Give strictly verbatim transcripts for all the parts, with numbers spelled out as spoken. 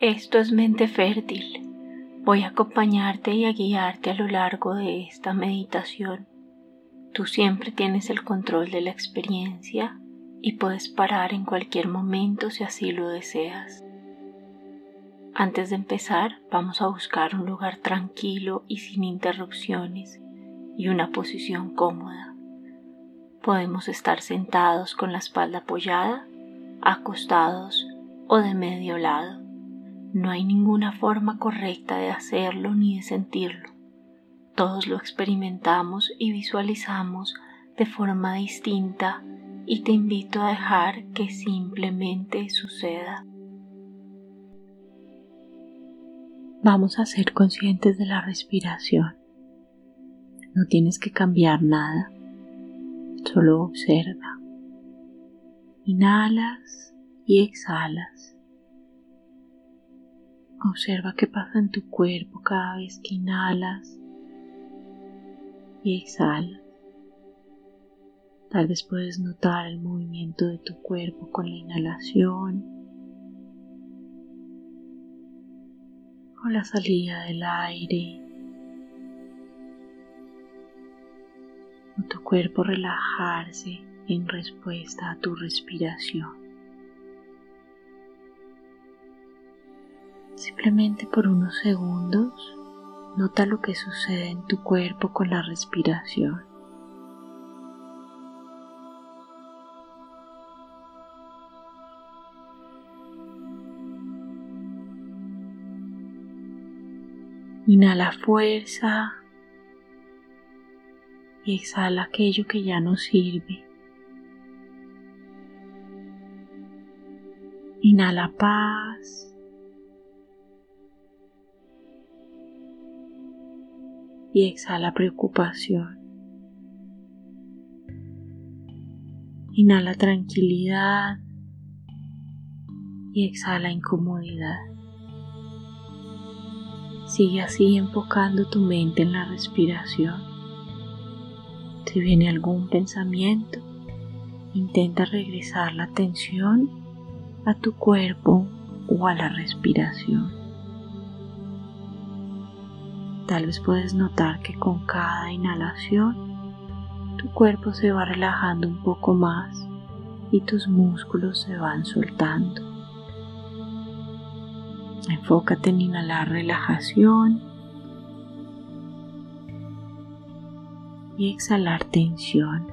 Esto es Mente Fértil. Voy a acompañarte y a guiarte a lo largo de esta meditación. Tú siempre tienes el control de la experiencia y puedes parar en cualquier momento si así lo deseas. Antes de empezar, vamos a buscar un lugar tranquilo y sin interrupciones y una posición cómoda. Podemos estar sentados con la espalda apoyada, acostados o de medio lado. No hay ninguna forma correcta de hacerlo ni de sentirlo. Todos lo experimentamos y visualizamos de forma distinta y te invito a dejar que simplemente suceda. Vamos a ser conscientes de la respiración. No tienes que cambiar nada, solo observa. Inhalas y exhalas. Observa qué pasa en tu cuerpo cada vez que inhalas y exhalas. Tal vez puedes notar el movimiento de tu cuerpo con la inhalación o la salida del aire, o tu cuerpo relajarse en respuesta a tu respiración. Simplemente por unos segundos, nota lo que sucede en tu cuerpo con la respiración. Inhala fuerza y exhala aquello que ya no sirve. Inhala paz. Y exhala preocupación. Inhala tranquilidad y exhala incomodidad. Sigue así enfocando tu mente en la respiración. Si viene algún pensamiento, intenta regresar la atención a tu cuerpo o a la respiración. Tal vez puedes notar que con cada inhalación tu cuerpo se va relajando un poco más y tus músculos se van soltando. Enfócate en inhalar relajación y exhalar tensión.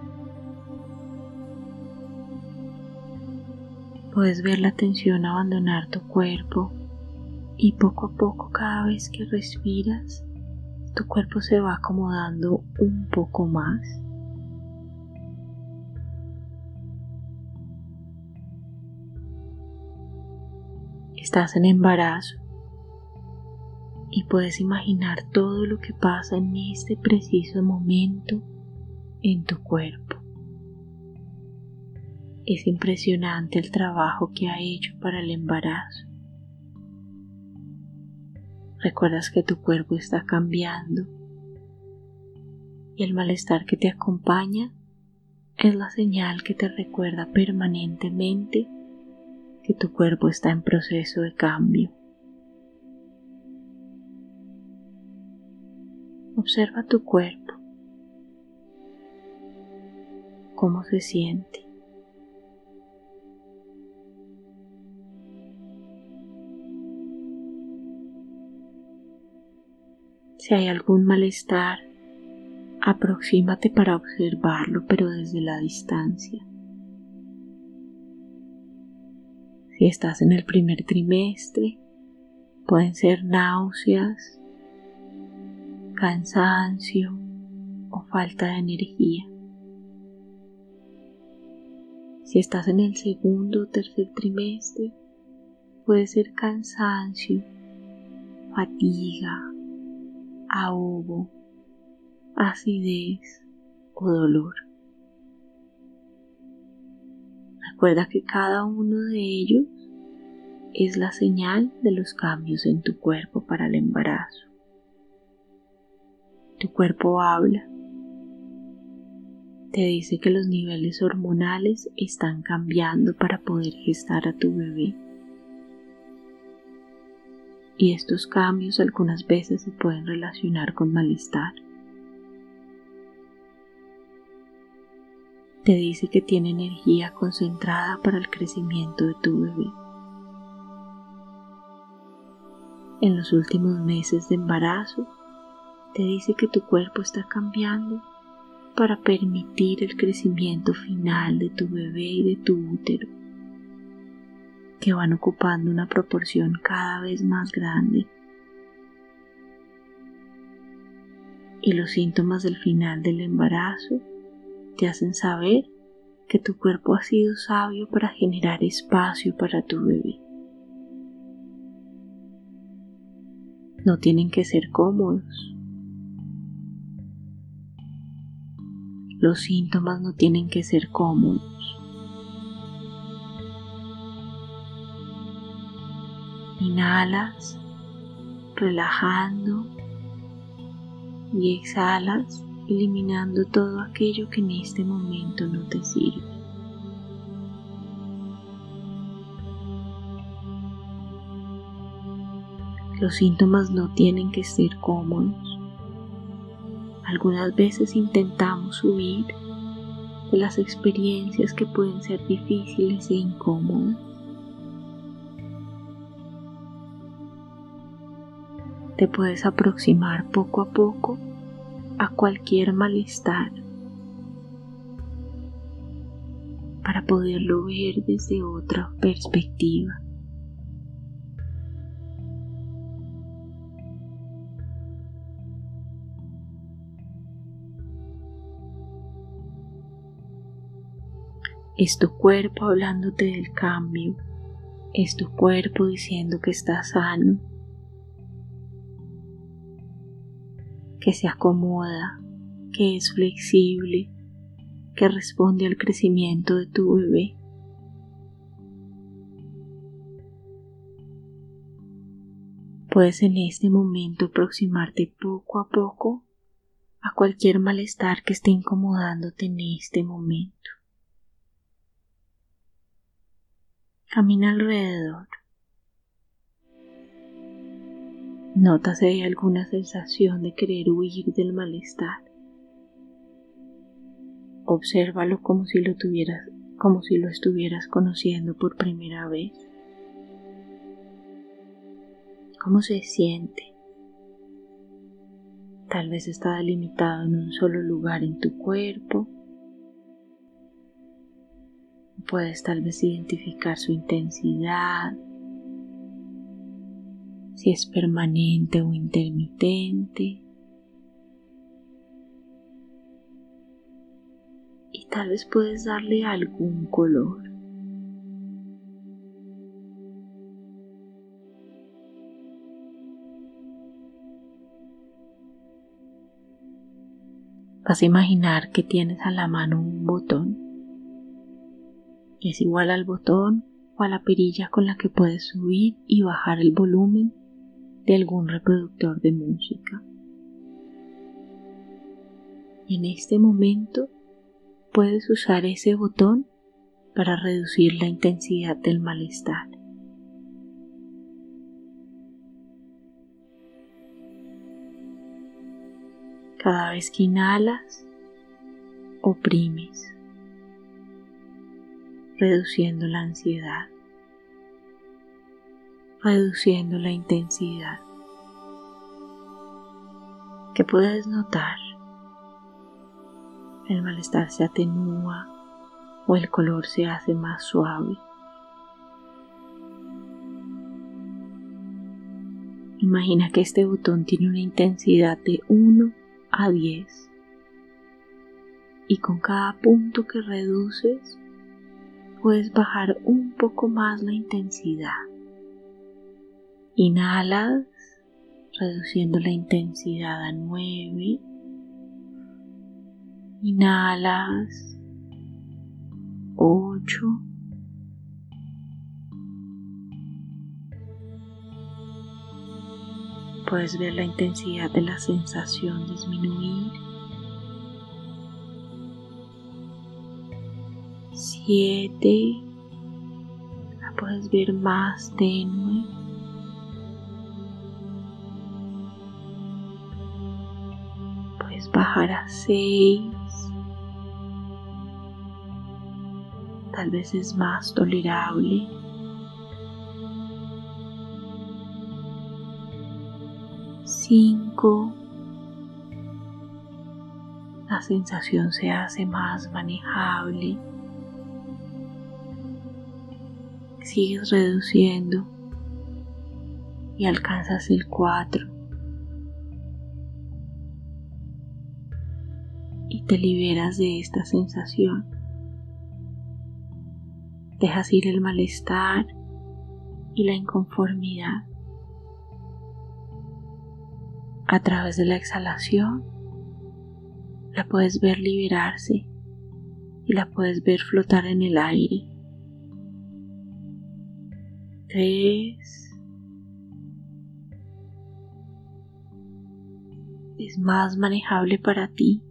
Puedes ver la tensión abandonar tu cuerpo y poco a poco, cada vez que respiras, tu cuerpo se va acomodando un poco más. Estás en embarazo y puedes imaginar todo lo que pasa en este preciso momento en tu cuerpo. Es impresionante el trabajo que ha hecho para el embarazo. Recuerdas que tu cuerpo está cambiando y el malestar que te acompaña es la señal que te recuerda permanentemente que tu cuerpo está en proceso de cambio. Observa tu cuerpo, cómo se siente. Si hay algún malestar, aproxímate para observarlo, pero desde la distancia. Si estás en el primer trimestre, pueden ser náuseas, cansancio o falta de energía. Si estás en el segundo o tercer trimestre, puede ser cansancio, fatiga, ahogo, acidez o dolor. Recuerda que cada uno de ellos es la señal de los cambios en tu cuerpo para el embarazo. Tu cuerpo habla, te dice que los niveles hormonales están cambiando para poder gestar a tu bebé. y estos cambios algunas veces se pueden relacionar con malestar. Te dice que tiene energía concentrada para el crecimiento de tu bebé. En los últimos meses de embarazo, te dice que tu cuerpo está cambiando para permitir el crecimiento final de tu bebé y de tu útero, que van ocupando una proporción cada vez más grande. Y los síntomas del final del embarazo te hacen saber que tu cuerpo ha sido sabio para generar espacio para tu bebé. No tienen que ser cómodos. Los síntomas no tienen que ser cómodos. Inhalas, relajando, y exhalas, eliminando todo aquello que en este momento no te sirve. Los síntomas no tienen que ser cómodos. Algunas veces intentamos huir de las experiencias que pueden ser difíciles e incómodas. Te puedes aproximar poco a poco a cualquier malestar para poderlo ver desde otra perspectiva. Es tu cuerpo hablándote del cambio, es tu cuerpo diciendo que estás sano, que se acomoda, que es flexible, que responde al crecimiento de tu bebé. Puedes en este momento aproximarte poco a poco a cualquier malestar que esté incomodándote en este momento. Camina alrededor. Nota si hay alguna sensación de querer huir del malestar. Obsérvalo como si lo tuvieras, como si lo estuvieras conociendo por primera vez. ¿Cómo se siente? Tal vez está delimitado en un solo lugar en tu cuerpo. Puedes tal vez identificar su intensidad, si es permanente o intermitente. Y tal vez puedes darle algún color. Vas a imaginar que tienes a la mano un botón. Es igual al botón o a la perilla con la que puedes subir y bajar el volumen de algún reproductor de música. Y en este momento puedes usar ese botón para reducir la intensidad del malestar. Cada vez que inhalas, oprimes, reduciendo la ansiedad, reduciendo la intensidad. ¿Qué puedes notar? El malestar se atenúa o el color se hace más suave. Imagina que este botón tiene una intensidad de uno a diez y con cada punto que reduces puedes bajar un poco más la intensidad. Inhalas, reduciendo la intensidad a nueve. Inhalas, ocho. Puedes ver la intensidad de la sensación disminuir. Siete. La puedes ver más tenue. puedes bajar a seis. Tal vez es más tolerable. Cinco. La sensación se hace más manejable. Sigues reduciendo y alcanzas el cuatro. Y te liberas de esta sensación. Dejas ir el malestar y la inconformidad. A través de la exhalación, la puedes ver liberarse y la puedes ver flotar en el aire. Tres. Es más manejable para ti.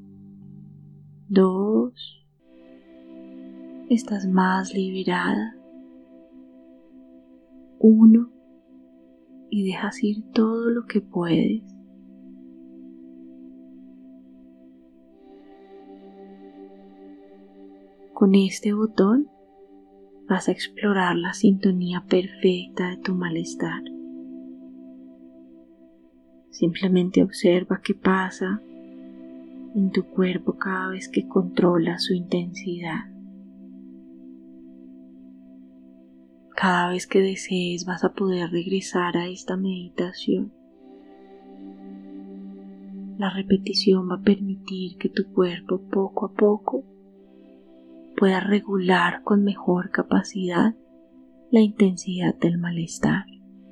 Dos. Estás más liberada. Uno. Y dejas ir todo lo que puedes. Con este botón vas a explorar la sintonía perfecta de tu malestar. Simplemente observa qué pasa en tu cuerpo cada vez que controlas su intensidad. Cada vez que desees vas a poder regresar a esta meditación. La repetición va a permitir que tu cuerpo poco a poco pueda regular con mejor capacidad la intensidad del malestar.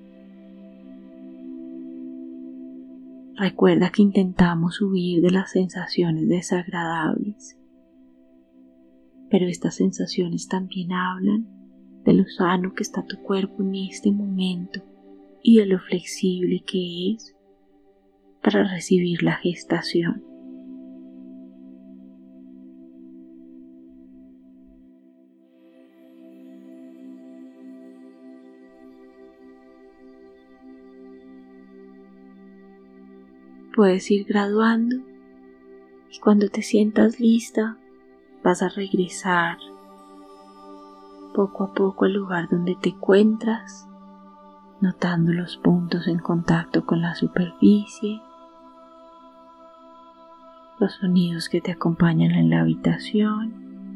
Recuerda que intentamos huir de las sensaciones desagradables, pero estas sensaciones también hablan de lo sano que está tu cuerpo en este momento y de lo flexible que es para recibir la gestación. Puedes ir graduando y cuando te sientas lista vas a regresar poco a poco al lugar donde te encuentras, notando los puntos en contacto con la superficie, los sonidos que te acompañan en la habitación.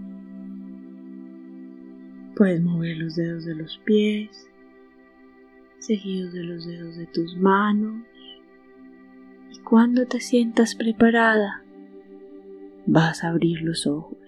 Puedes mover los dedos de los pies, seguidos de los dedos de tus manos. Y cuando te sientas preparada, vas a abrir los ojos.